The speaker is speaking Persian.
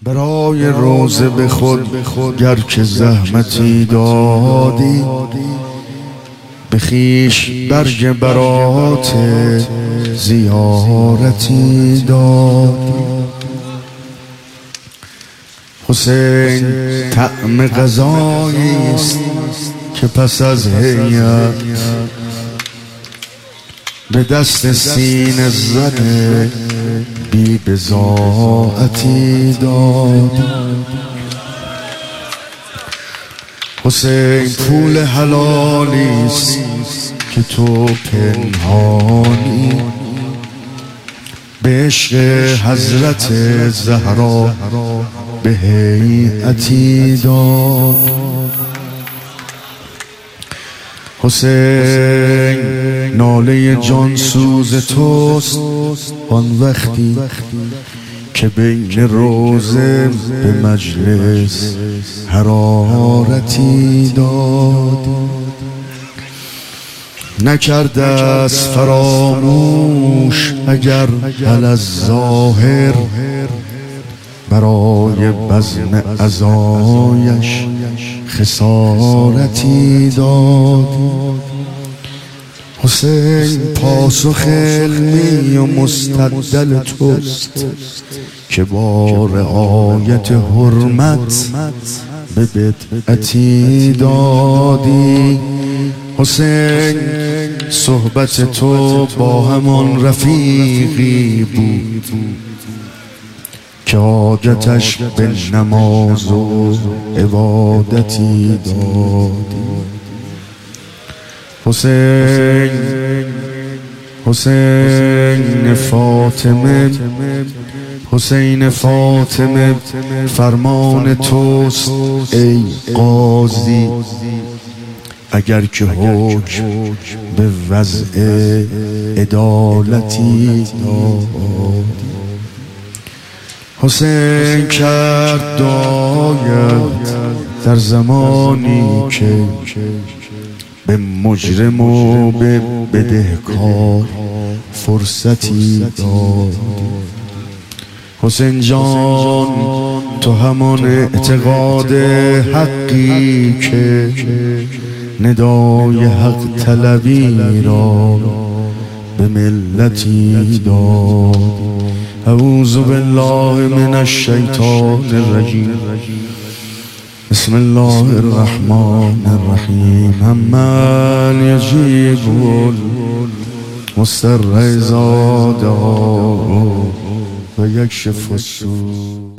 برای روزه به خود گر که زحمتی دادی، به خویش برگ برات زیارتی دادی. حسین طعم غذایی است که پس از هیئت به دست سینه زده بی بضاعتی دادی. حسین پول حلالی است که تو پنهانی به عشق حضرت زهرا به هیئتی داد. حسین ناله جانسوز توست آن وقتی که بین روزه به مجلس حرارتی داد. نکرده است فراموش اگر هل از ظاهر برای بزم عزایش خسارتی داد. حسین پاسخ علمی و مستدل توست که با رعایت حرمت به بدعتی دادی. حسین صحبت تو با همان رفیقی بود که حاجتش به نماز و عبادتی دادی. حسین فاطمه فرمان توست ای قاضی اگر که حکم به وضع عدالتی داد. حسین کرد داید در زمانی که به مجرم و به بدهکار فرصتی داد. حسین جان تو همان اعتقاد حقی که ندای حق طلبی را به ملتی داد. اعوذ بالله من الشیطان الرجیم. بسم الله الرحمن الرحیم. امن یجیب المضطر اذا دعاه و یکشف السوء.